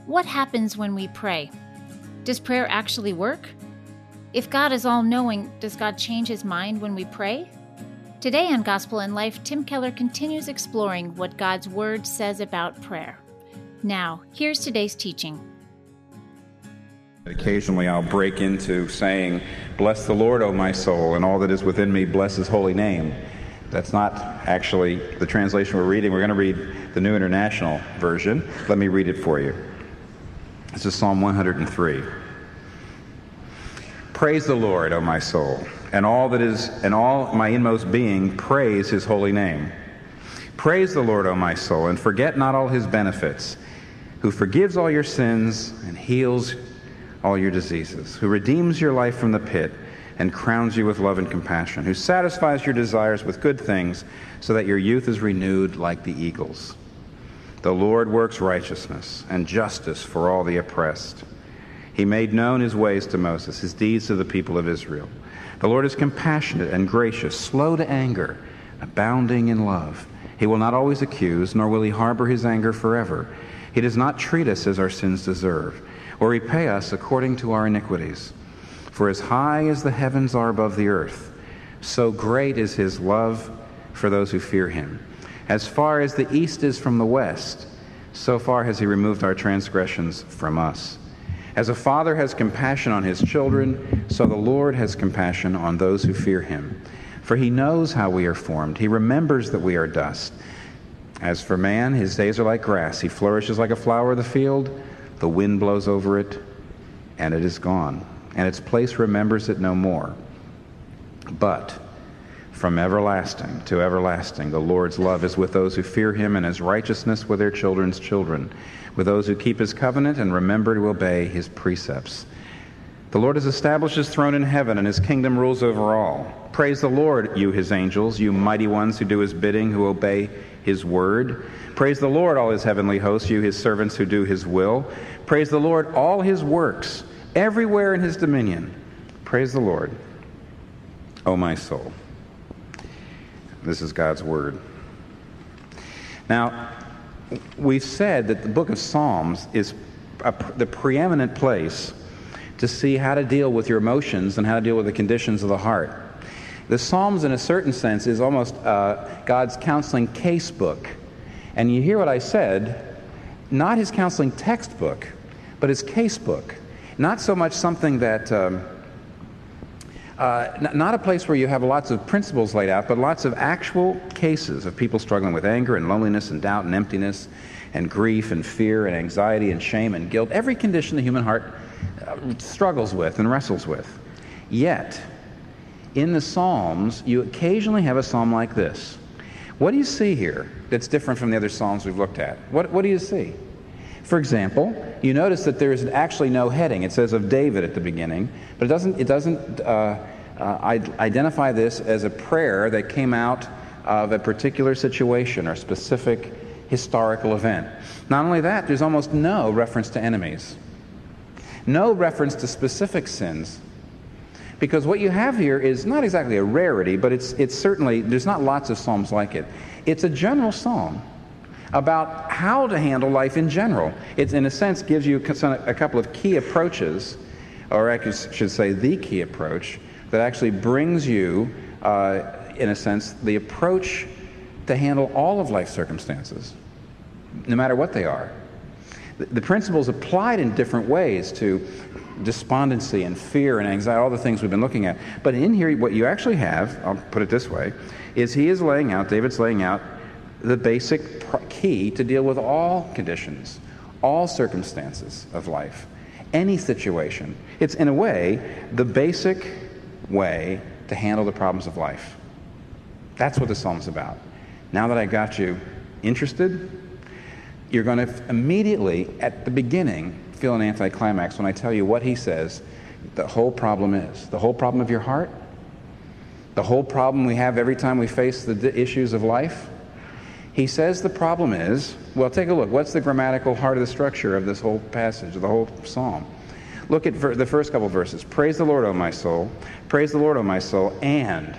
What happens when we pray? Does prayer actually work? If God is all-knowing, does God change his mind when we pray? Today on Gospel in Life, Tim Keller continues exploring what God's Word says about prayer. Now, here's today's teaching. Occasionally I'll break into saying, "Bless the Lord, O my soul, and all that is within me, bless his holy name." That's not actually the translation we're reading. We're going to read the New International Version. Let me read it for you. This is Psalm 103. Praise the Lord, O my soul, and all my inmost being, praise his holy name. Praise the Lord, O my soul, and forget not all his benefits, who forgives all your sins and heals all your diseases, who redeems your life from the pit and crowns you with love and compassion, who satisfies your desires with good things so that your youth is renewed like the eagles. The Lord works righteousness and justice for all the oppressed. He made known his ways to Moses, his deeds to the people of Israel. The Lord is compassionate and gracious, slow to anger, abounding in love. He will not always accuse, nor will he harbor his anger forever. He does not treat us as our sins deserve, or repay us according to our iniquities. For as high as the heavens are above the earth, so great is his love for those who fear him. As far as the east is from the west, so far has he removed our transgressions from us. As a father has compassion on his children, so the Lord has compassion on those who fear him. For he knows how we are formed. He remembers that we are dust. As for man, his days are like grass. He flourishes like a flower of the field. The wind blows over it, and it is gone, and its place remembers it no more. But from everlasting to everlasting, the Lord's love is with those who fear him, and his righteousness with their children's children, with those who keep his covenant and remember to obey his precepts. The Lord has established his throne in heaven, and his kingdom rules over all. Praise the Lord, you his angels, you mighty ones who do his bidding, who obey his word. Praise the Lord, all his heavenly hosts, you his servants who do his will. Praise the Lord, all his works, everywhere in his dominion. Praise the Lord, O my soul. This is God's word. Now, we've said that the book of Psalms is the preeminent place to see how to deal with your emotions and how to deal with the conditions of the heart. The Psalms, in a certain sense, is almost God's counseling case book. And you hear what I said, not his counseling textbook, but his case book. Not so much something that, not a place where you have lots of principles laid out, but lots of actual cases of people struggling with anger and loneliness and doubt and emptiness and grief and fear and anxiety and shame and guilt. Every condition the human heart struggles with and wrestles with. Yet, in the Psalms, you occasionally have a psalm like this. What do you see here that's different from the other psalms we've looked at? What do you see? For example, you notice that there is actually no heading. It says of David at the beginning, but it doesn't identify this as a prayer that came out of a particular situation or specific historical event. Not only that, there's almost no reference to enemies. No reference to specific sins. Because what you have here is not exactly a rarity, but it's certainly, there's not lots of psalms like it. It's a general psalm about how to handle life in general. It, in a sense, gives you a couple of key approaches, or I should say the key approach, that actually brings you, in a sense, the approach to handle all of life's circumstances, no matter what they are. The principles applied in different ways to despondency and fear and anxiety, all the things we've been looking at. But in here, what you actually have, I'll put it this way, is David's laying out the basic key to deal with all conditions, all circumstances of life, any situation. It's, in a way, the basic way to handle the problems of life. That's what the Psalm's about. Now that I got you interested, you're going to immediately, at the beginning, feel an anticlimax when I tell you what he says the whole problem is. The whole problem of your heart, the whole problem we have every time we face the issues of life. He says the problem is, well, take a look. What's the grammatical heart of the structure of this whole passage, of the whole psalm? Look at the first couple verses. Praise the Lord, O my soul. Praise the Lord, O my soul, and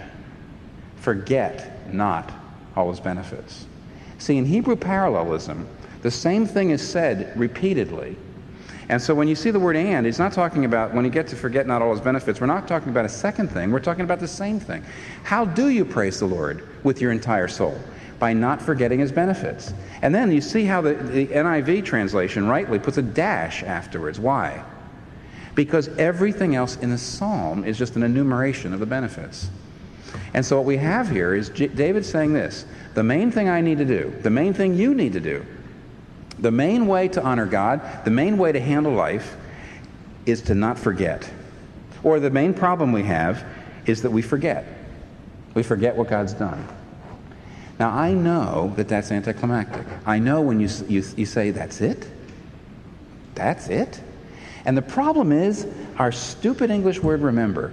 forget not all his benefits. See, in Hebrew parallelism, the same thing is said repeatedly And so when you see the word and, it's not talking about, when you get to forget not all his benefits, we're not talking about a second thing. We're talking about the same thing. How do you praise the Lord with your entire soul? By not forgetting his benefits. And then you see how the NIV translation rightly puts a dash afterwards. Why? Because everything else in the psalm is just an enumeration of the benefits. And so what we have here is David saying this: the main thing I need to do, the main thing you need to do, the main way to honor God, the main way to handle life is to not forget. Or the main problem we have is that we forget. We forget what God's done. Now, I know that that's anticlimactic. I know when you say, that's it? That's it? And the problem is, our stupid English word remember,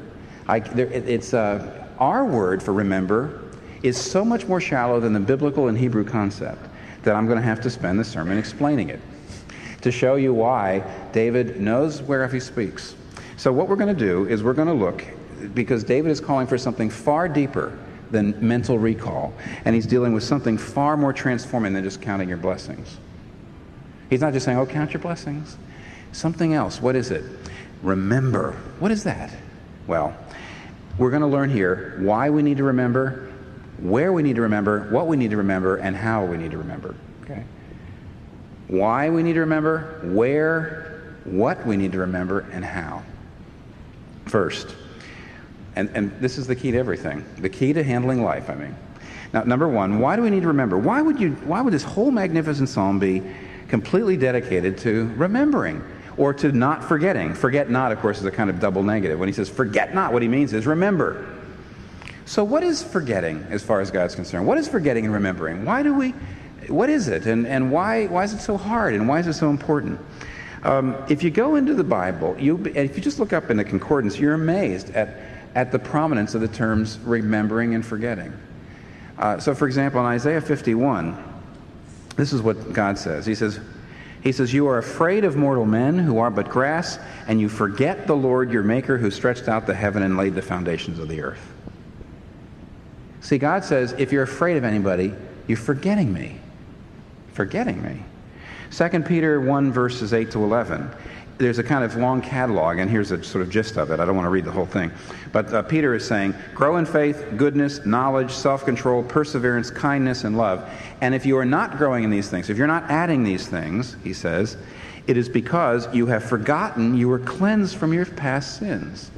our word for remember is so much more shallow than the biblical and Hebrew concept that I'm going to have to spend the sermon explaining it to show you why David knows whereof he speaks. So what we're going to do is we're going to look, because David is calling for something far deeper than mental recall, and he's dealing with something far more transforming than just counting your blessings. He's not just saying, oh, count your blessings. Something else. What is it? Remember. What is that? Well, we're going to learn here why we need to remember, where we need to remember, what we need to remember, and how we need to remember. Okay? Why we need to remember, where, what we need to remember, and how. First, and this is the key to everything, the key to handling life, I mean. Now, number one, why do we need to remember? Why would this whole magnificent psalm be completely dedicated to remembering or to not forgetting? Forget not, of course, is a kind of double negative. When he says forget not, what he means is remember. So what is forgetting as far as God's concerned? What is forgetting and remembering? What is it? And why is it so hard? And why is it so important? If you go into the Bible, if you just look up in the concordance, you're amazed at the prominence of the terms remembering and forgetting. So for example, in Isaiah 51, this is what God says. He says, you are afraid of mortal men who are but grass, and you forget the Lord your Maker who stretched out the heaven and laid the foundations of the earth. See, God says, if you're afraid of anybody, you're forgetting me. Forgetting me. 2 Peter 1, verses 8 to 11. There's a kind of long catalog, and here's a sort of gist of it. I don't want to read the whole thing. But Peter is saying, grow in faith, goodness, knowledge, self-control, perseverance, kindness, and love. And if you are not growing in these things, if you're not adding these things, he says, it is because you have forgotten you were cleansed from your past sins.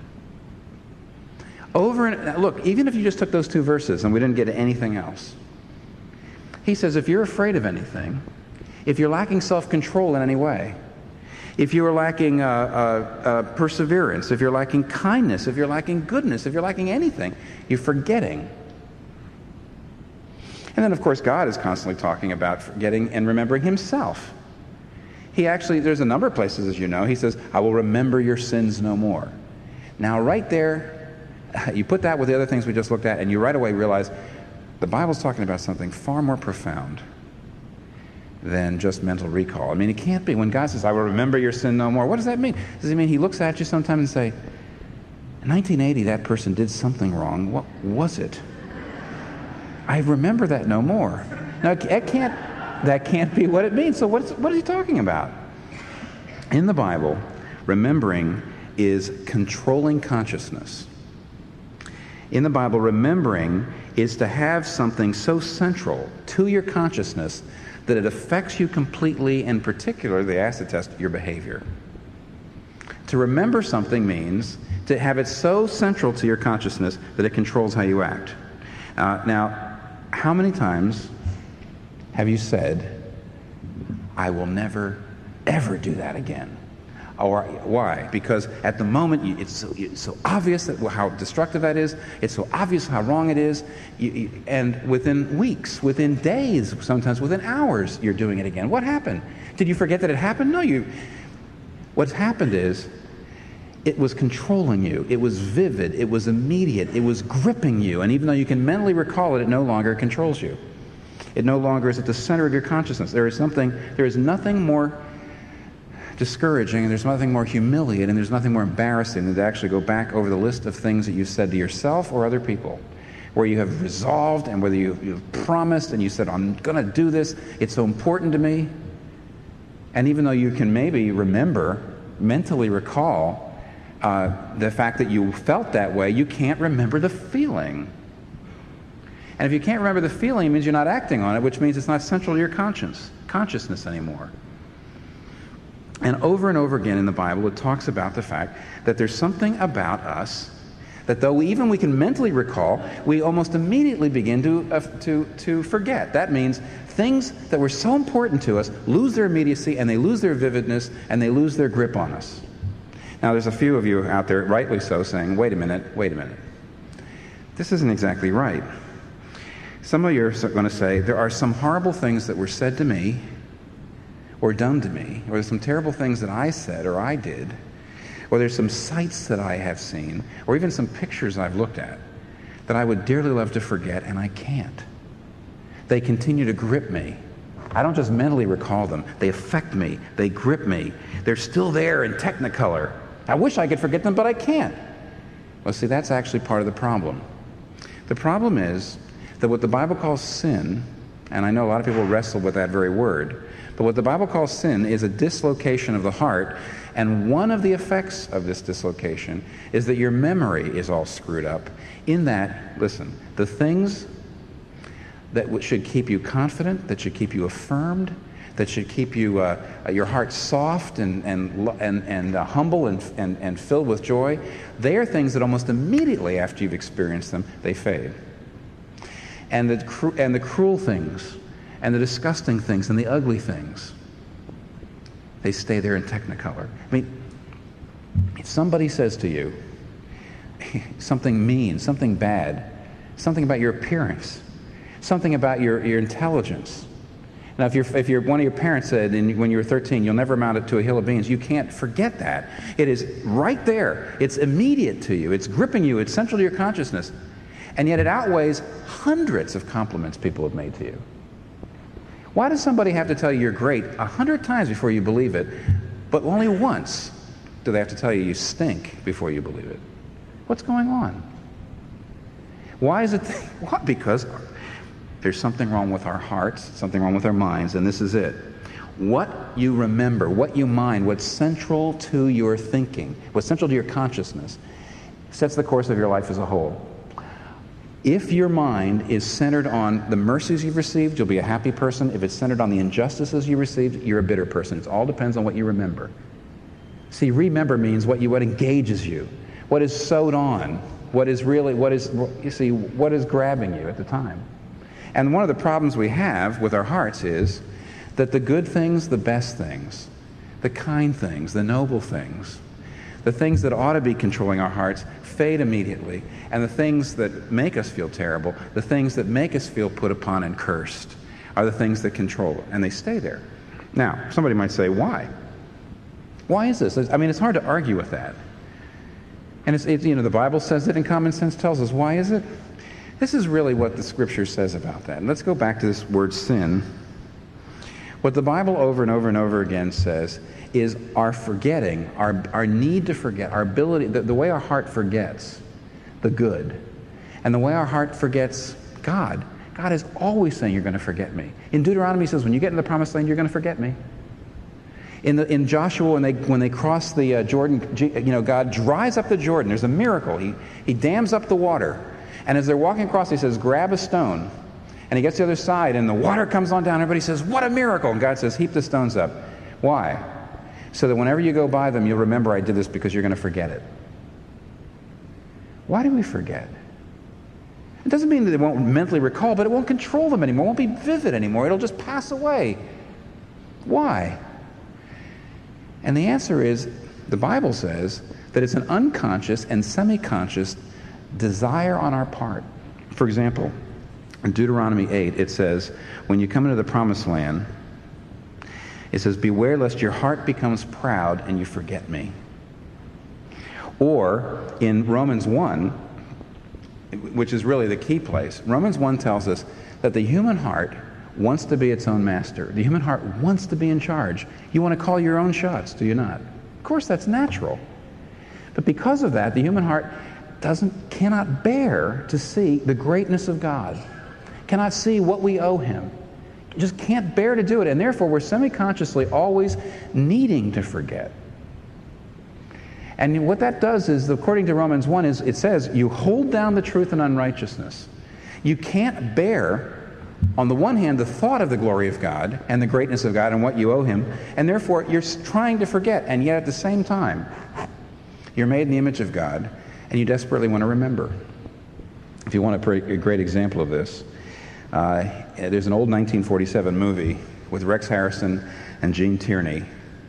Look, even if you just took those two verses and we didn't get to anything else, he says if you're afraid of anything, if you're lacking self-control in any way, if you're lacking perseverance, if you're lacking kindness, if you're lacking goodness, if you're lacking anything, you're forgetting. And then, of course, God is constantly talking about forgetting and remembering himself. There's a number of places, as you know, he says, I will remember your sins no more. Now, right there, you put that with the other things we just looked at, and you right away realize the Bible's talking about something far more profound than just mental recall. I mean, it can't be. When God says, I will remember your sin no more, what does that mean? Does it mean he looks at you sometimes and say, in 1980, that person did something wrong. What was it? I remember that no more. Now, that can't be what it means. So what is he talking about? In the Bible, remembering is controlling consciousness. In the Bible, remembering is to have something so central to your consciousness that it affects you completely, and particularly, they ask to test your behavior. To remember something means to have it so central to your consciousness that it controls how you act. Now, how many times have you said, I will never, ever do that again? Or why? Because at the moment, it's so obvious how destructive that is. It's so obvious how wrong it is. And within weeks, within days, sometimes within hours, you're doing it again. What happened? Did you forget that it happened? No, what's happened is it was controlling you. It was vivid. It was immediate. It was gripping you. And even though you can mentally recall it, it no longer controls you. It no longer is at the center of your consciousness. There is nothing more discouraging, and there's nothing more humiliating, and there's nothing more embarrassing than to actually go back over the list of things that you've said to yourself or other people, where you have resolved and whether you've promised and you said, I'm going to do this, it's so important to me, And even though you can maybe mentally recall the fact that you felt that way, you can't remember the feeling. And if you can't remember the feeling, it means you're not acting on it, which means it's not central to your consciousness anymore. And over again in the Bible, it talks about the fact that there's something about us that though we can mentally recall, we almost immediately begin to forget. That means things that were so important to us lose their immediacy, and they lose their vividness, and they lose their grip on us. Now, there's a few of you out there, rightly so, saying, wait a minute. This isn't exactly right. Some of you are going to say, there are some horrible things that were said to me or done to me, or there's some terrible things that I said or I did, or there's some sights that I have seen, or even some pictures I've looked at that I would dearly love to forget, and I can't. They continue to grip me. I don't just mentally recall them. They affect me. They grip me. They're still there in Technicolor. I wish I could forget them, but I can't. Well, see, that's actually part of the problem. The problem is that what the Bible calls sin, and I know a lot of people wrestle with that very word, but what the Bible calls sin is a dislocation of the heart, and one of the effects of this dislocation is that your memory is all screwed up in that, listen, the things that should keep you confident, that should keep you affirmed, that should keep you your heart soft and humble and filled with joy, they are things that almost immediately after you've experienced them, they fade. And the cruel things, and the disgusting things, and the ugly things, they stay there in Technicolor. I mean, if somebody says to you something mean, something bad, something about your appearance, something about your intelligence. Now, if you're one of your parents said when you were 13, you'll never amount it to a hill of beans, you can't forget that. It is right there. It's immediate to you. It's gripping you. It's central to your consciousness. And yet it outweighs hundreds of compliments people have made to you. Why does somebody have to tell you you're great 100 times before you believe it, but only once do they have to tell you you stink before you believe it? What's going on? Why is it? What? Because there's something wrong with our hearts, something wrong with our minds, and this is it. What you remember, what you mind, what's central to your thinking, what's central to your consciousness, sets the course of your life as a whole. If your mind is centered on the mercies you've received, you'll be a happy person. If it's centered on the injustices you received, you're a bitter person. It all depends on what you remember. See, remember means what engages you, what is sewed on, what is grabbing you at the time. And one of the problems we have with our hearts is that the good things, the best things, the kind things, the noble things, the things that ought to be controlling our hearts fade immediately, and the things that make us feel terrible, the things that make us feel put upon and cursed, are the things that control it, and they stay there. Now, somebody might say, why? Why is this? I mean, it's hard to argue with that. And it's the Bible says it, and common sense tells us. Why is it? This is really what the Scripture says about that. And let's go back to this word sin. What the Bible over and over and over again says is our forgetting, our need to forget, our ability, the way our heart forgets the good, and the way our heart forgets God. God is always saying, you're going to forget me. In Deuteronomy, he says, when you get in the promised land, you're going to forget me. In Joshua, when they cross the Jordan, God dries up the Jordan. There's a miracle. He dams up the water. And as they're walking across, he says, grab a stone. And he gets to the other side, and the water comes on down. Everybody says, what a miracle. And God says, heap the stones up. Why? So that whenever you go by them, you'll remember I did this, because you're going to forget it. Why do we forget? It doesn't mean that they won't mentally recall, but it won't control them anymore. It won't be vivid anymore. It'll just pass away. Why? And the answer is, the Bible says that it's an unconscious and semi-conscious desire on our part. For example, in Deuteronomy 8, it says, when you come into the promised land, it says, beware lest your heart becomes proud and you forget me. Or in Romans 1, which is really the key place, Romans 1 tells us that the human heart wants to be its own master. The human heart wants to be in charge. You want to call your own shots, do you not? Of course, that's natural. But because of that, the human heart cannot bear to see the greatness of God, cannot see what we owe him. just can't bear to do it, and therefore we're semi-consciously always needing to forget. And what that does is, according to Romans 1, is it says, you hold down the truth in unrighteousness. You can't bear, on the one hand, the thought of the glory of God and the greatness of God and what you owe Him, and therefore you're trying to forget, and yet at the same time, you're made in the image of God, and you desperately want to remember. If you want a great example of this, there's an old 1947 movie with Rex Harrison and Gene Tierney.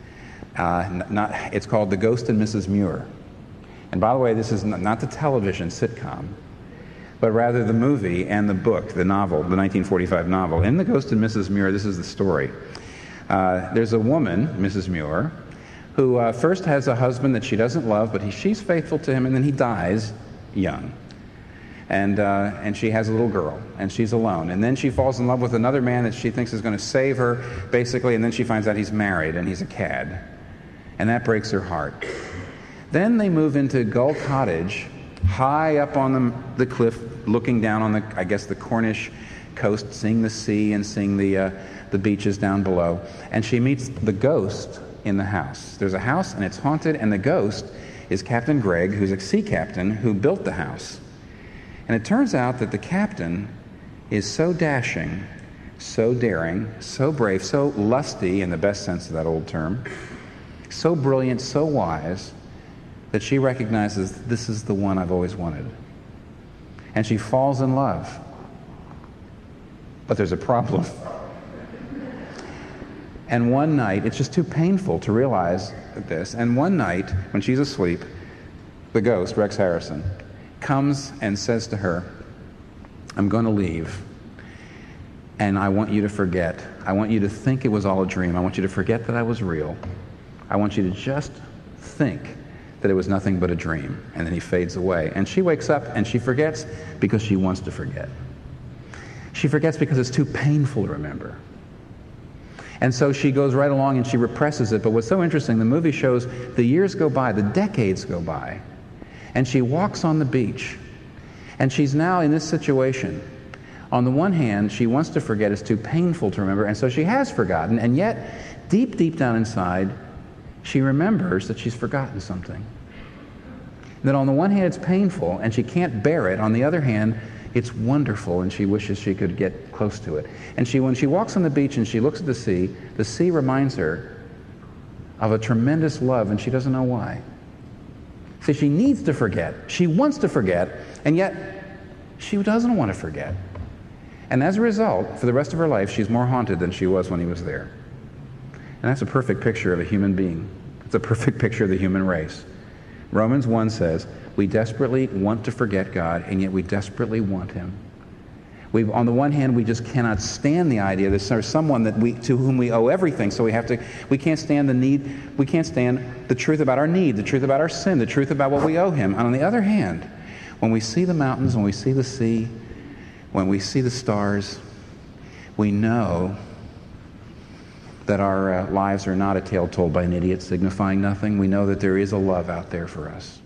It's called The Ghost and Mrs. Muir. And by the way, this is not the television sitcom, but rather the movie and the book, the novel, the 1945 novel. In The Ghost and Mrs. Muir, this is the story. There's a woman, Mrs. Muir, who first has a husband that she doesn't love, but she's faithful to him, and then he dies young. And she has a little girl, and she's alone. And then she falls in love with another man that she thinks is going to save her, basically, and then she finds out he's married, and he's a cad. And that breaks her heart. Then they move into Gull Cottage, high up on the cliff, looking down on the Cornish coast, seeing the sea and seeing the beaches down below. And she meets the ghost in the house. There's a house, and it's haunted, and the ghost is Captain Gregg, who's a sea captain who built the house. And it turns out that the captain is so dashing, so daring, so brave, so lusty in the best sense of that old term, so brilliant, so wise, that she recognizes this is the one I've always wanted. And she falls in love. But there's a problem. And one night, it's just too painful to realize this, and one night, when she's asleep, the ghost, Rex Harrison, comes and says to her, I'm going to leave, and I want you to forget. I want you to think it was all a dream. I want you to forget that I was real. I want you to just think that it was nothing but a dream. And then he fades away. And she wakes up and she forgets because she wants to forget. She forgets because it's too painful to remember. And so she goes right along and she represses it. But what's so interesting, the movie shows the years go by, the decades go by, and she walks on the beach. And she's now in this situation. On the one hand, she wants to forget, it's too painful to remember, and so she has forgotten, and yet, deep, deep down inside, she remembers that she's forgotten something. That on the one hand, it's painful, and she can't bear it. On the other hand, it's wonderful, and she wishes she could get close to it. And when she walks on the beach and she looks at the sea reminds her of a tremendous love, and she doesn't know why. See, she needs to forget. She wants to forget, and yet she doesn't want to forget. And as a result, for the rest of her life, she's more haunted than she was when he was there. And that's a perfect picture of a human being. It's a perfect picture of the human race. Romans 1 says, we desperately want to forget God, and yet we desperately want Him. On the one hand, we just cannot stand the idea that there's someone to whom we owe everything, so we can't stand the need, we can't stand the truth about our need, the truth about our sin, the truth about what we owe Him. And on the other hand, when we see the mountains, when we see the sea, when we see the stars, we know that our lives are not a tale told by an idiot signifying nothing. We know that there is a love out there for us.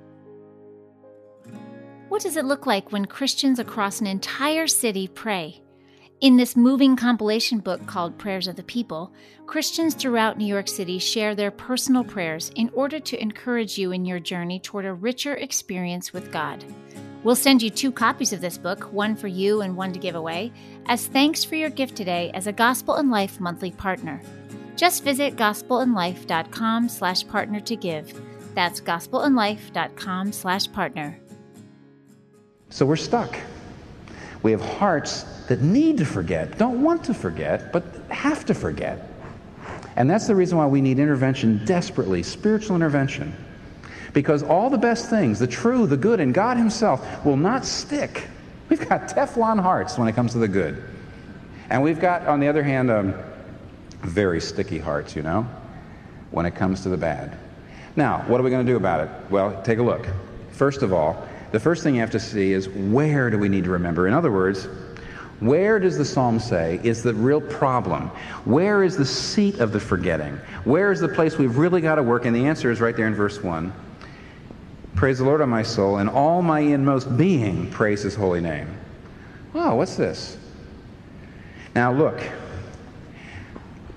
What does it look like when Christians across an entire city pray? In this moving compilation book called Prayers of the People, Christians throughout New York City share their personal prayers in order to encourage you in your journey toward a richer experience with God. We'll send you 2 copies of this book, one for you and one to give away, as thanks for your gift today as a Gospel in Life monthly partner. Just visit gospelinlife.com/partner to give. That's gospelinlife.com/partner. So we're stuck. We have hearts that need to forget, don't want to forget, but have to forget. And that's the reason why we need intervention desperately, spiritual intervention. Because all the best things, the true, the good, and God Himself will not stick. We've got Teflon hearts when it comes to the good. And we've got, on the other hand, very sticky hearts, when it comes to the bad. Now, what are we going to do about it? Well, take a look. First of all, the first thing you have to see is, where do we need to remember? In other words, where does the psalm say is the real problem? Where is the seat of the forgetting? Where is the place we've really got to work? And the answer is right there in verse 1. Praise the Lord, O my soul, and all my inmost being praise His holy name. Oh, what's this? Now look,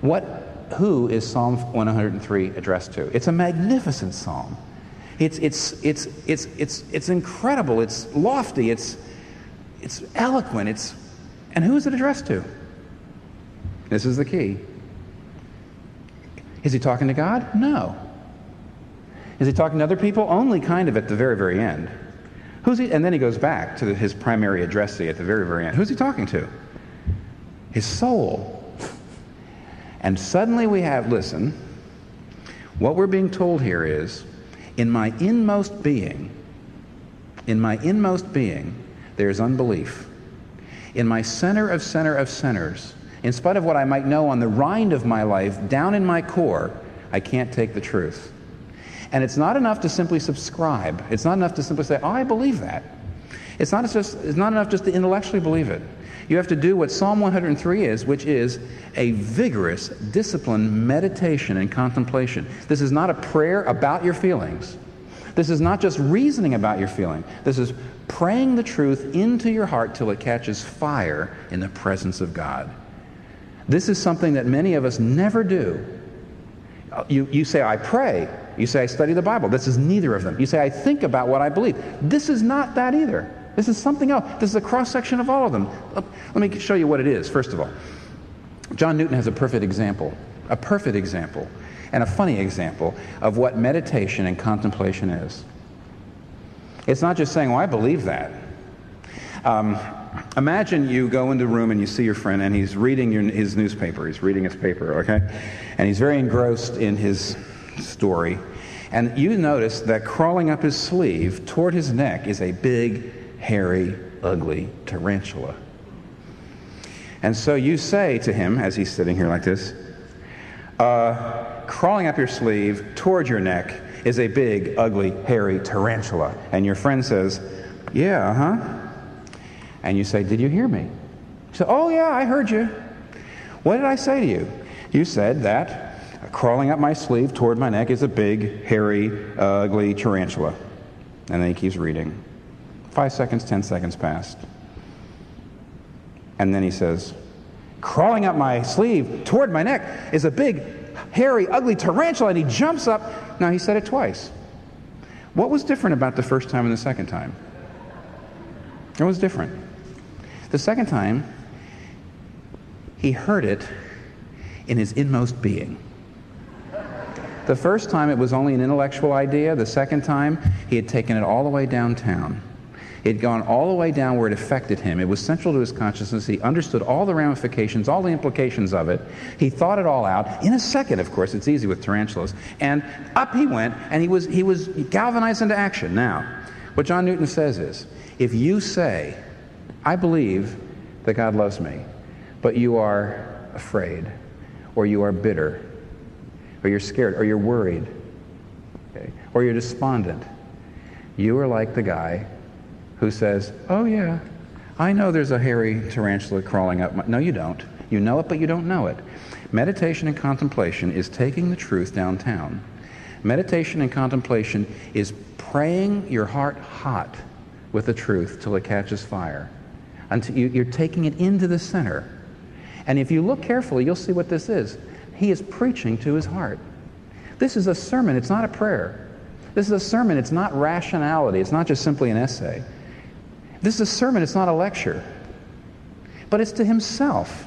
Who is Psalm 103 addressed to? It's a magnificent psalm. It's incredible. It's lofty. It's eloquent. And who is it addressed to? This is the key. Is he talking to God? No. Is he talking to other people? Only kind of at the very, very end. And then he goes back to his primary addressee at the very, very end. Who's he talking to? His soul. And suddenly we have, listen, what we're being told here is, in my inmost being, there's unbelief. In my center of centers, in spite of what I might know on the rind of my life, down in my core, I can't take the truth. And it's not enough to simply subscribe. It's not enough to simply say, oh, I believe that. It's not enough just to intellectually believe it. You have to do what Psalm 103 is, which is a vigorous, disciplined meditation and contemplation. This is not a prayer about your feelings. This is not just reasoning about your feeling. This is praying the truth into your heart till it catches fire in the presence of God. This is something that many of us never do. You say, I pray. You say, I study the Bible. This is neither of them. You say, I think about what I believe. This is not that either. This is something else. This is a cross-section of all of them. Let me show you what it is, first of all. John Newton has a perfect example, and a funny example of what meditation and contemplation is. It's not just saying, well, I believe that. Imagine you go into a room and you see your friend and he's reading his newspaper. He's reading his paper, okay? And he's very engrossed in his story. And you notice that crawling up his sleeve toward his neck is a big, hairy, ugly tarantula. And so you say to him, as he's sitting here like this, crawling up your sleeve toward your neck is a big, ugly, hairy tarantula. And your friend says, yeah, uh-huh. And you say, did you hear me? He said, oh yeah, I heard you. What did I say to you? You said that crawling up my sleeve toward my neck is a big, hairy, ugly tarantula. And then he keeps reading. 5 seconds, 10 seconds passed. And then he says, crawling up my sleeve toward my neck is a big, hairy, ugly tarantula. And he jumps up. Now, he said it twice. What was different about the first time and the second time? It was different. The second time, he heard it in his inmost being. The first time, it was only an intellectual idea. The second time, he had taken it all the way downtown. It had gone all the way down where it affected him. It was central to his consciousness. He understood all the ramifications, all the implications of it. He thought it all out. In a second, of course, it's easy with tarantulas. And up he went, and he was galvanized into action. Now, what John Newton says is, if you say, I believe that God loves me, but you are afraid, or you are bitter, or you're scared, or you're worried, okay, or you're despondent, you are like the guy who says, oh yeah, I know there's a hairy tarantula crawling up. No, you don't. You know it, but you don't know it. Meditation and contemplation is taking the truth downtown. Meditation and contemplation is praying your heart hot with the truth till it catches fire. Until you're taking it into the center. And if you look carefully, you'll see what this is. He is preaching to his heart. This is a sermon. It's not a prayer. This is a sermon. It's not rationality. It's not just simply an essay. This is a sermon. It's not a lecture. But it's to himself.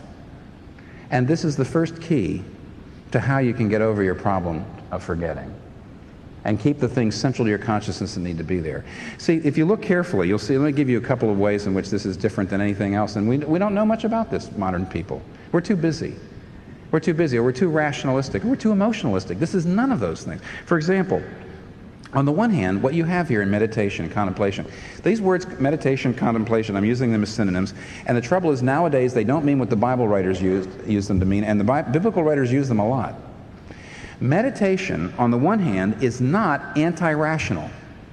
And this is the first key to how you can get over your problem of forgetting and keep the things central to your consciousness that need to be there. See, if you look carefully, you'll see, let me give you a couple of ways in which this is different than anything else. And we don't know much about this, modern people. We're too busy. We're too busy, or we're too rationalistic, or we're too emotionalistic. This is none of those things. For example, on the one hand, what you have here in meditation and contemplation, these words, meditation, contemplation, I'm using them as synonyms, and the trouble is nowadays they don't mean what the Bible writers use them to mean, and the biblical writers use them a lot. Meditation, on the one hand, is not anti-rational.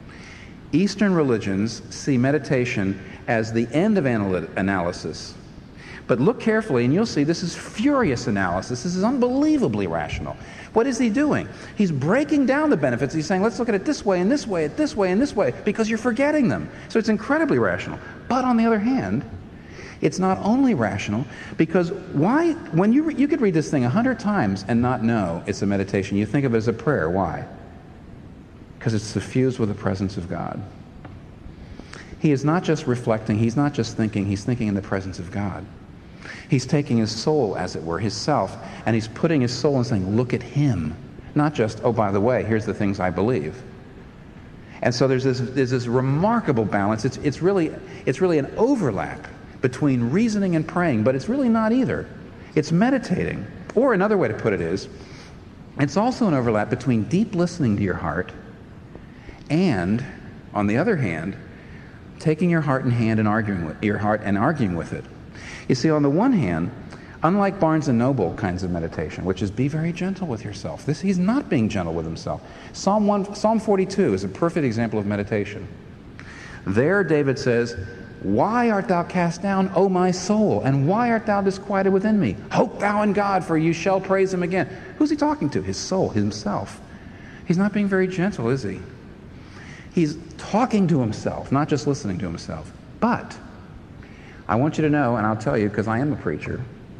Eastern religions see meditation as the end of analysis. But look carefully and you'll see this is furious analysis. This is unbelievably rational. What is he doing? He's breaking down the benefits. He's saying, let's look at it this way and this way, this way and this way, because you're forgetting them. So it's incredibly rational. But on the other hand, It's not only rational, because why? When you could read this thing 100 times and not know it's a meditation. You think of it as a prayer. Why? Because it's suffused with the presence of God. He is not just reflecting, he's not just thinking, he's thinking in the presence of God. He's taking his soul, as it were, his self, and he's putting his soul and saying, look at him. Not just, oh, by the way, here's the things I believe. And so there's this remarkable balance. It's really an overlap between reasoning and praying, but it's really not either. It's meditating. Or another way to put it is, it's also an overlap between deep listening to your heart and, on the other hand, taking your heart in hand and arguing with it. You see, on the one hand, unlike Barnes and Noble kinds of meditation, which is be very gentle with yourself, he's not being gentle with himself. Psalm 42 is a perfect example of meditation. There, David says, why art thou cast down, O my soul? And why art thou disquieted within me? Hope thou in God, for you shall praise him again. Who's he talking to? His soul, himself. He's not being very gentle, is he? He's talking to himself, not just listening to himself. But I want you to know, and I'll tell you because I am a preacher,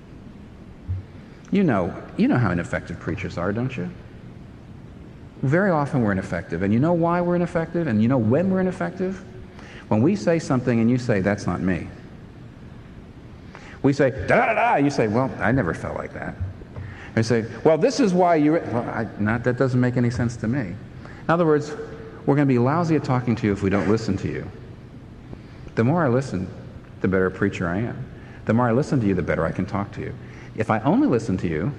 you know how ineffective preachers are, don't you? Very often we're ineffective. And you know why we're ineffective? And you know when we're ineffective? When we say something and you say, that's not me. We say, da-da-da-da. You say, well, I never felt like that. They say, well, this is why you... Well, that doesn't make any sense to me. In other words, we're going to be lousy at talking to you if we don't listen to you. The more I listen, the better a preacher I am. The more I listen to you, the better I can talk to you. If I only listen to you,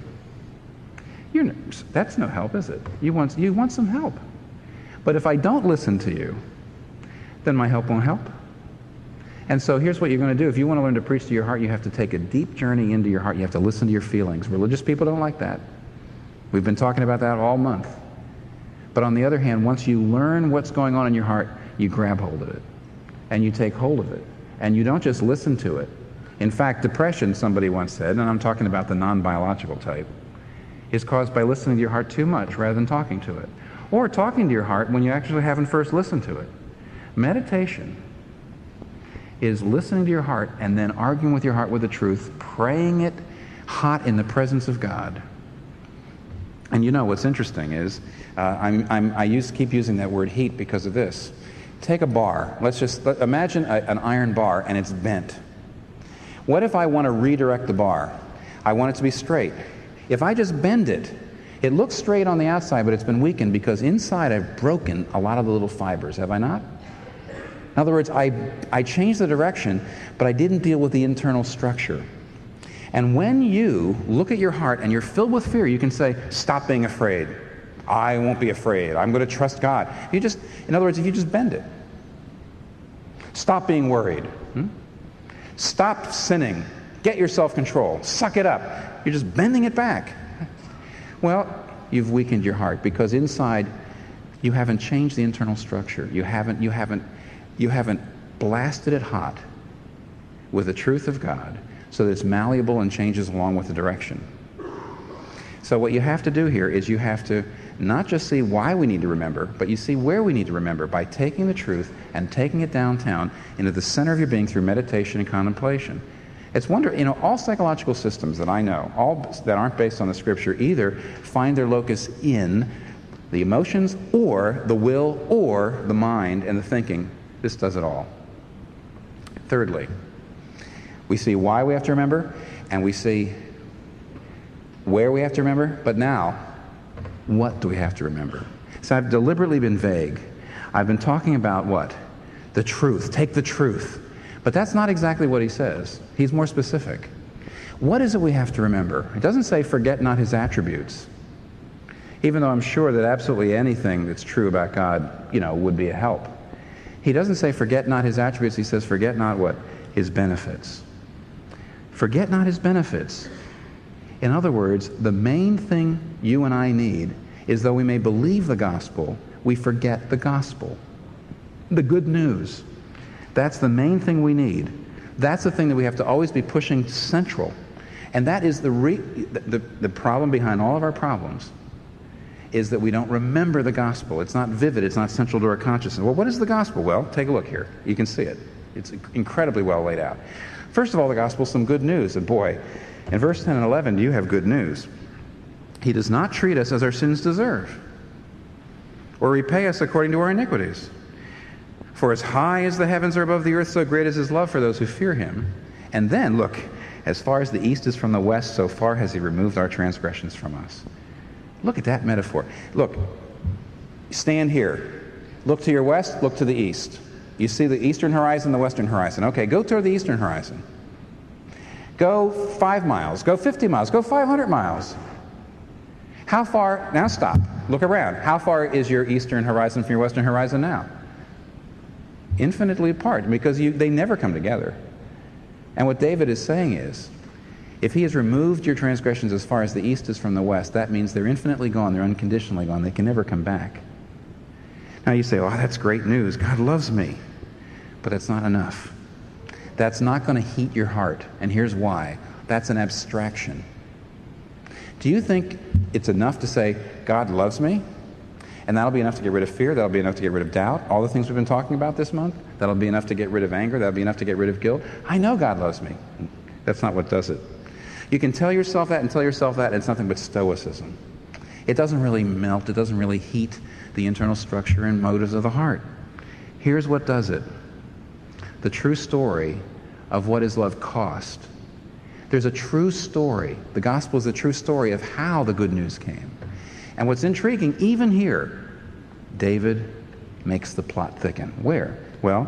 that's no help, is it? You want some help. But if I don't listen to you, then my help won't help. And so here's what you're going to do. If you want to learn to preach to your heart, you have to take a deep journey into your heart. You have to listen to your feelings. Religious people don't like that. We've been talking about that all month. But on the other hand, once you learn what's going on in your heart, you grab hold of it. And you take hold of it. And you don't just listen to it. In fact, depression, somebody once said, and I'm talking about the non-biological type, is caused by listening to your heart too much rather than talking to it. Or talking to your heart when you actually haven't first listened to it. Meditation is listening to your heart and then arguing with your heart with the truth, praying it hot in the presence of God. And you know what's interesting is, I keep using that word heat because of this. Take a bar. Imagine an iron bar and it's bent. What if I want to redirect the bar? I want it to be straight. If I just bend it, it looks straight on the outside, but it's been weakened because inside I've broken a lot of the little fibers, have I not? In other words, I changed the direction, but I didn't deal with the internal structure. And when you look at your heart and you're filled with fear, you can say, stop being afraid. I won't be afraid. I'm going to trust God. In other words, if you just bend it. Stop being worried. Stop sinning. Get your self-control. Suck it up. You're just bending it back. Well, you've weakened your heart because inside you haven't changed the internal structure. You haven't blasted it hot with the truth of God so that it's malleable and changes along with the direction. So what you have to do here is you have to not just see why we need to remember, but you see where we need to remember by taking the truth and taking it downtown into the center of your being through meditation and contemplation. It's wonderful, all psychological systems that I know, all that aren't based on the Scripture, either find their locus in the emotions or the will or the mind and the thinking. This does it all. Thirdly, we see why we have to remember, and we see where we have to remember, but now, what do we have to remember? So I've deliberately been vague. I've been talking about what? The truth. Take the truth. But that's not exactly what he says. He's more specific. What is it we have to remember? It doesn't say forget not his attributes. Even though I'm sure that absolutely anything that's true about God, would be a help. He doesn't say forget not his attributes. He says forget not what? His benefits. Forget not his benefits. In other words, the main thing you and I need is, though we may believe the gospel, we forget the gospel. The good news. That's the main thing we need. That's the thing that we have to always be pushing central. And that is the problem behind all of our problems, is that we don't remember the gospel. It's not vivid. It's not central to our consciousness. Well, what is the gospel? Well, take a look here. You can see it. It's incredibly well laid out. First of all, the gospel is some good news. And boy, in verse 10 and 11, you have good news. He does not treat us as our sins deserve, or repay us according to our iniquities. For as high as the heavens are above the earth, so great is his love for those who fear him. And then, look, as far as the east is from the west, so far has he removed our transgressions from us. Look at that metaphor. Look, stand here. Look to your west, look to the east. You see the eastern horizon, the western horizon. Okay, go toward the eastern horizon. Go 5 miles, go 50 miles, go 500 miles. How far, now stop, look around. How far is your eastern horizon from your western horizon now? Infinitely apart, because they never come together. And what David is saying is, if he has removed your transgressions as far as the east is from the west, that means they're infinitely gone, they're unconditionally gone, they can never come back. Now you say, oh, that's great news, God loves me. But that's not enough. That's not going to heat your heart, and here's why. That's an abstraction. Do you think it's enough to say, God loves me? And that'll be enough to get rid of fear, that'll be enough to get rid of doubt, all the things we've been talking about this month? That'll be enough to get rid of anger, that'll be enough to get rid of guilt? I know God loves me. That's not what does it. You can tell yourself that and tell yourself that, and it's nothing but stoicism. It doesn't really melt, it doesn't really heat the internal structure and motives of the heart. Here's what does it. The true story of what his love cost. There's a true story. The gospel is a true story of how the good news came. And what's intriguing, even here, David makes the plot thicken. Where? Well,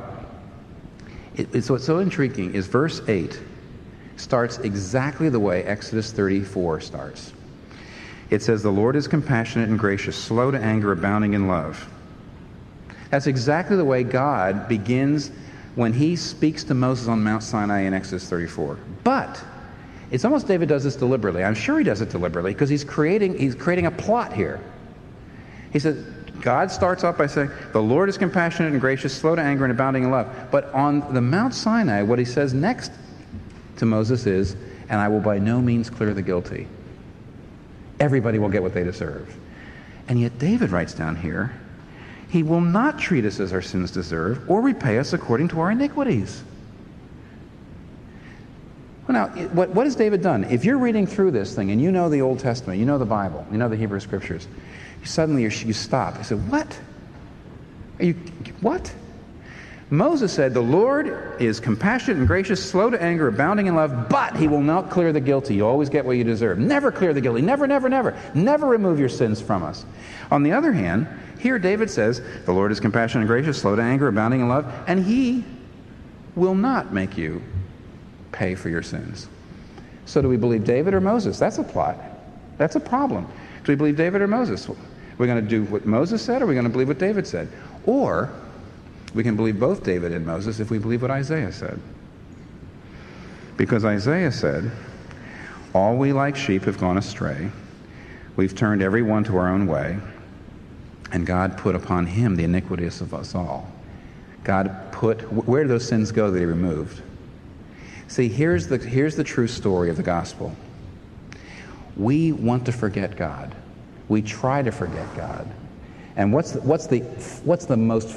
what's so intriguing is verse 8 starts exactly the way Exodus 34 starts. It says, the Lord is compassionate and gracious, slow to anger, abounding in love. That's exactly the way God begins when he speaks to Moses on Mount Sinai in Exodus 34. But it's almost David does this deliberately. I'm sure he does it deliberately because he's creating a plot here. He says, God starts off by saying, the Lord is compassionate and gracious, slow to anger and abounding in love. But on the Mount Sinai, what he says next to Moses is, and I will by no means clear the guilty. Everybody will get what they deserve. And yet David writes down here, he will not treat us as our sins deserve or repay us according to our iniquities. Well, now, what has David done? If you're reading through this thing and you know the Old Testament, you know the Bible, you know the Hebrew Scriptures, suddenly you stop. You say, what? What? Moses said, the Lord is compassionate and gracious, slow to anger, abounding in love, but he will not clear the guilty. You always get what you deserve. Never clear the guilty. Never, never, never. Never remove your sins from us. On the other hand, here David says, the Lord is compassionate and gracious, slow to anger, abounding in love, and he will not make you pay for your sins. So do we believe David or Moses? That's a plot. That's a problem. Do we believe David or Moses? Are we going to do what Moses said, or are we going to believe what David said? Or we can believe both David and Moses if we believe what Isaiah said. Because Isaiah said, all we like sheep have gone astray. We've turned every one to our own way. And God put upon him the iniquities of us all. Where do those sins go that he removed? See, here's the true story of the gospel. We want to forget God. We try to forget God. And what's the most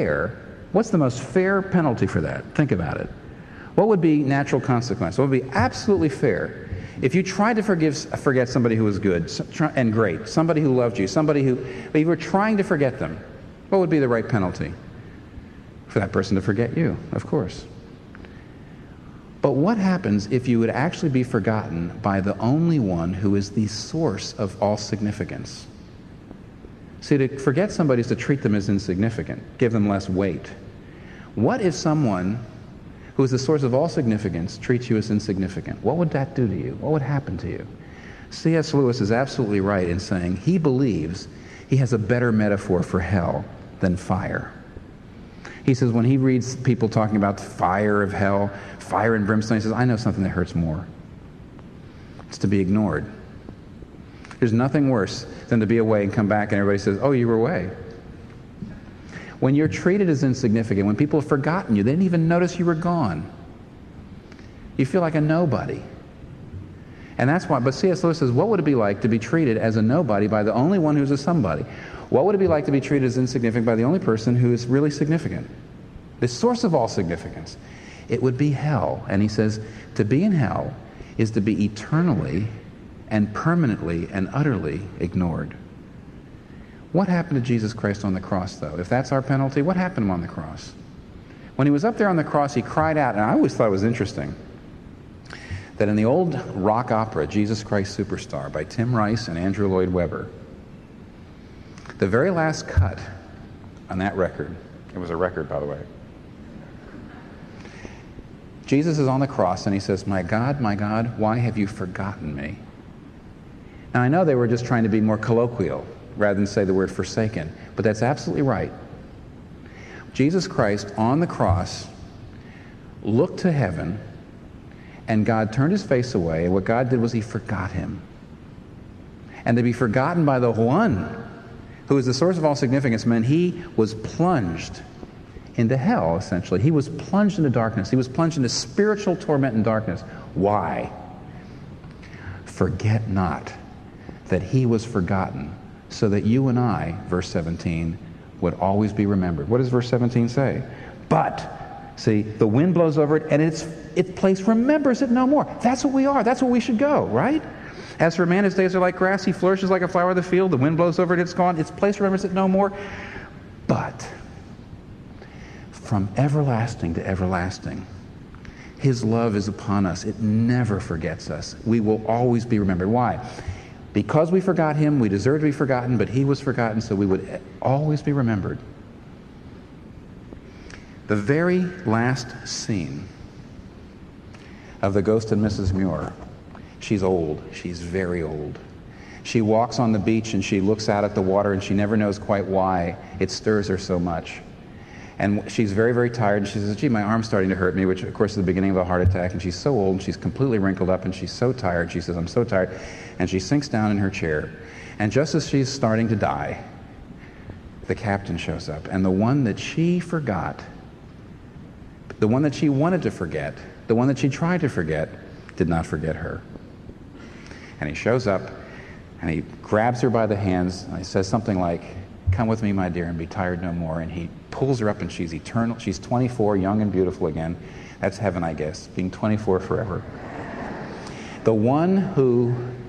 fair penalty for that? Think about it. What would be natural consequence? What would be absolutely fair? If you tried to forget somebody who was good and great, somebody who loved you, but you were trying to forget them, what would be the right penalty? For that person to forget you, of course. But what happens if you would actually be forgotten by the only one who is the source of all significance? See, to forget somebody is to treat them as insignificant, give them less weight. What if someone who is the source of all significance treats you as insignificant? What would that do to you? What would happen to you? C.S. Lewis is absolutely right in saying he believes he has a better metaphor for hell than fire. He says when he reads people talking about the fire of hell, fire and brimstone, he says, I know something that hurts more. It's to be ignored. There's nothing worse than to be away and come back and everybody says, oh, you were away. When you're treated as insignificant, when people have forgotten you, they didn't even notice you were gone, you feel like a nobody. And that's why, but C.S. Lewis says, what would it be like to be treated as a nobody by the only one who's a somebody? What would it be like to be treated as insignificant by the only person who is really significant? The source of all significance. it would be hell. And he says, to be in hell is to be eternally and permanently and utterly ignored. What happened to Jesus Christ on the cross, though? If that's our penalty, what happened to him on the cross? When he was up there on the cross, he cried out, and I always thought it was interesting, that in the old rock opera, Jesus Christ Superstar, by Tim Rice and Andrew Lloyd Webber, the very last cut on that record, it was a record, by the way, Jesus is on the cross and he says, my God, why have you forgotten me? Now I know they were just trying to be more colloquial rather than say the word forsaken, but that's absolutely right. Jesus Christ on the cross looked to heaven and God turned his face away, and what God did was he forgot him. And to be forgotten by the one who is the source of all significance meant he was plunged into hell, essentially. He was plunged into darkness. He was plunged into spiritual torment and darkness. Why? Forget not that he was forgotten, so that you and I, verse 17, would always be remembered. What does verse 17 say? But, see, the wind blows over it, and its place remembers it no more. That's what we are. That's what we should go, right? As for man, his days are like grass. He flourishes like a flower of the field. The wind blows over it, it's gone. Its place remembers it no more. But from everlasting to everlasting, his love is upon us. It never forgets us. We will always be remembered. Why? Because we forgot him, we deserve to be forgotten, but he was forgotten, so we would always be remembered. The very last scene of The Ghost and Mrs. Muir, she's old. She's very old. She walks on the beach and she looks out at the water and she never knows quite why it stirs her so much. And she's very, very tired, and she says, gee, my arm's starting to hurt me, which of course is the beginning of a heart attack, and she's so old, and she's completely wrinkled up, and she's so tired. She says, I'm so tired. And she sinks down in her chair. And just as she's starting to die, the captain shows up, and the one that she forgot, the one that she wanted to forget, the one that she tried to forget, did not forget her. And he shows up, and he grabs her by the hands, and he says something like, come with me, my dear, and be tired no more. And he pulls her up, and she's eternal. She's 24, young and beautiful again. That's heaven, I guess, being 24 forever. The one who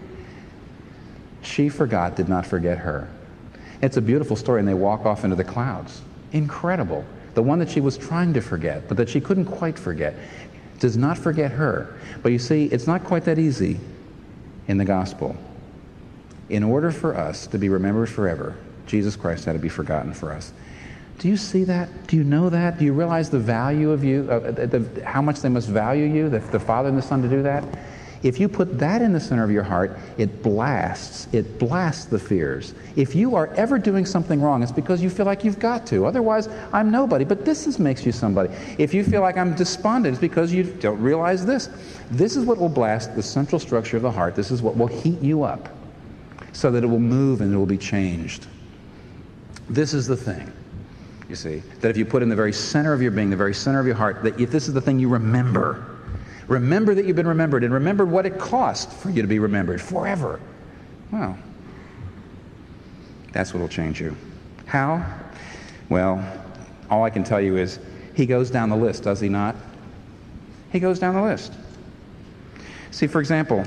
she forgot did not forget her. It's a beautiful story, and they walk off into the clouds. Incredible. The one that she was trying to forget, but that she couldn't quite forget, does not forget her. But you see, it's not quite that easy in the gospel. In order for us to be remembered forever, Jesus Christ had to be forgotten for us. Do you see that? Do you know that? Do you realize the value of you, how much they must value you, the Father and the Son, to do that? If you put that in the center of your heart, it blasts the fears. If you are ever doing something wrong, it's because you feel like you've got to. Otherwise, I'm nobody. But this makes you somebody. If you feel like I'm despondent, it's because you don't realize this. This is what will blast the central structure of the heart. This is what will heat you up so that it will move and it will be changed. This is the thing, you see, that if you put in the very center of your being, the very center of your heart, that if this is the thing you remember that you've been remembered, and remember what it cost for you to be remembered forever. Well, that's what will change you. How? Well, all I can tell you is he goes down the list, does he not? He goes down the list. See, for example,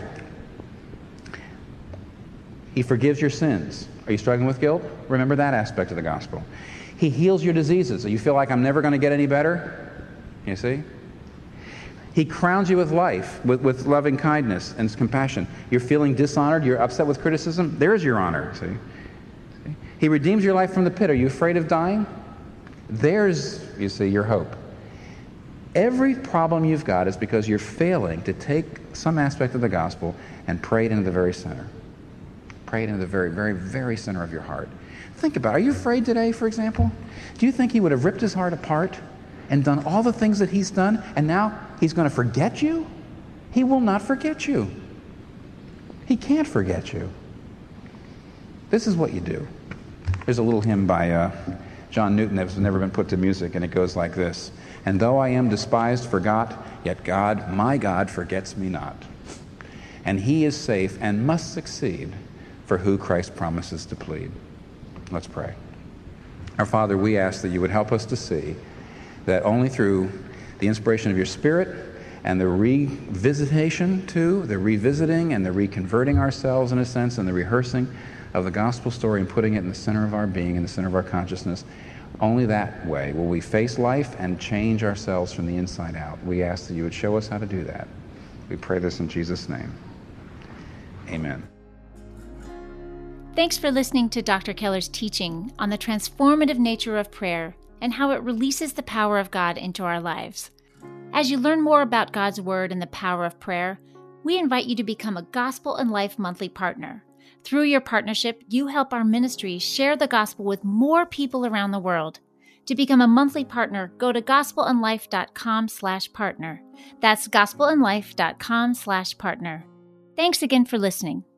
he forgives your sins. Are you struggling with guilt? Remember that aspect of the gospel. He heals your diseases. So you feel like I'm never going to get any better? You see? He crowns you with life, with loving kindness and compassion. You're feeling dishonored, you're upset with criticism, there's your honor. See? He redeems your life from the pit. Are you afraid of dying? There's, you see, your hope. Every problem you've got is because you're failing to take some aspect of the gospel and pray it into the very center. Pray it into the very, very, very center of your heart. Think about it. Are you afraid today, for example? Do you think he would have ripped his heart apart and done all the things that he's done, and now he's going to forget you? He will not forget you. He can't forget you. This is what you do. There's a little hymn by John Newton that has never been put to music, and it goes like this. And though I am despised, forgot, yet God, my God, forgets me not. And he is safe and must succeed for who Christ promises to plead. Let's pray. Our Father, we ask that you would help us to see that only through the inspiration of your Spirit, and the revisitation too, the revisiting and the reconverting ourselves in a sense, and the rehearsing of the gospel story and putting it in the center of our being, in the center of our consciousness. Only that way will we face life and change ourselves from the inside out. We ask that you would show us how to do that. We pray this in Jesus' name. Amen. Thanks for listening to Dr. Keller's teaching on the transformative nature of prayer and how it releases the power of God into our lives. As you learn more about God's Word and the power of prayer, we invite you to become a Gospel and Life monthly partner. Through your partnership, you help our ministry share the gospel with more people around the world. To become a monthly partner, go to gospelandlife.com/partner. That's gospelandlife.com/partner. Thanks again for listening.